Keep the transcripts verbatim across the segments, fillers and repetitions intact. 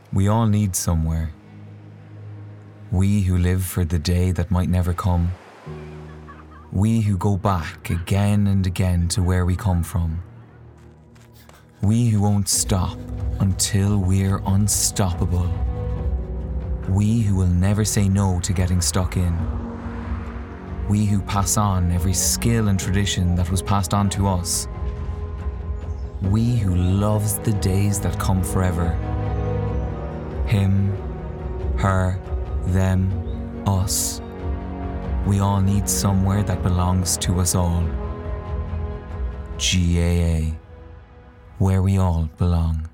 We all need somewhere. We who live for the day that might never come. We who go back again and again to where we come from. We who won't stop until we're unstoppable. We who will never say no to getting stuck in. We who pass on every skill and tradition that was passed on to us. We who loves the days that come forever. Him, her, them, us. We all need somewhere that belongs to us all. G A A, where we all belong.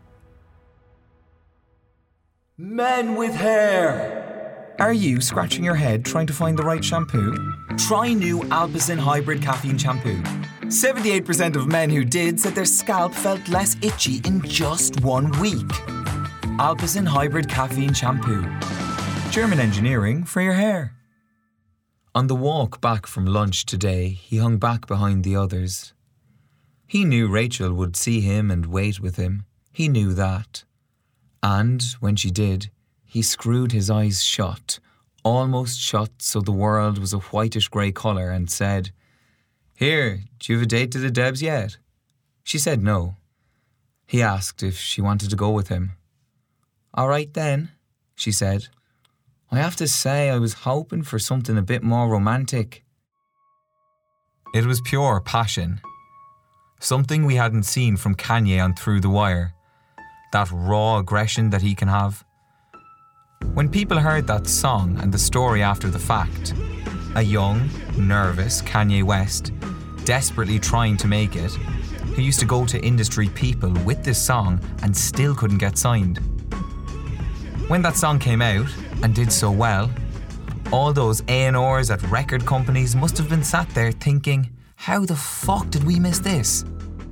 Men with hair! Are you scratching your head trying to find the right shampoo? Try new Alpecin Hybrid Caffeine Shampoo. seventy-eight percent of men who did said their scalp felt less itchy in just one week. Alpecin Hybrid Caffeine Shampoo. German engineering for your hair. On the walk back from lunch today, he hung back behind the others. He knew Rachel would see him and wait with him. He knew that. And, when she did, he screwed his eyes shut, almost shut so the world was a whitish-grey colour, and said, "Here, do you have a date to the Debs yet?" She said no. He asked if she wanted to go with him. "All right then," she said. "I have to say I was hoping for something a bit more romantic." It was pure passion. Something we hadn't seen from Kanye on Through the Wire. That raw aggression that he can have. When people heard that song and the story after the fact, a young, nervous Kanye West, desperately trying to make it, who used to go to industry people with this song and still couldn't get signed. When that song came out, and did so well, all those A and Rs at record companies must have been sat there thinking, how the fuck did we miss this?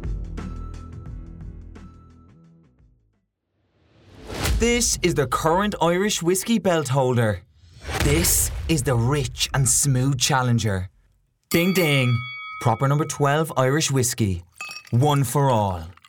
This is the current Irish whiskey belt holder. This is the rich and smooth challenger. Ding ding. Proper number twelve Irish whiskey. One for all.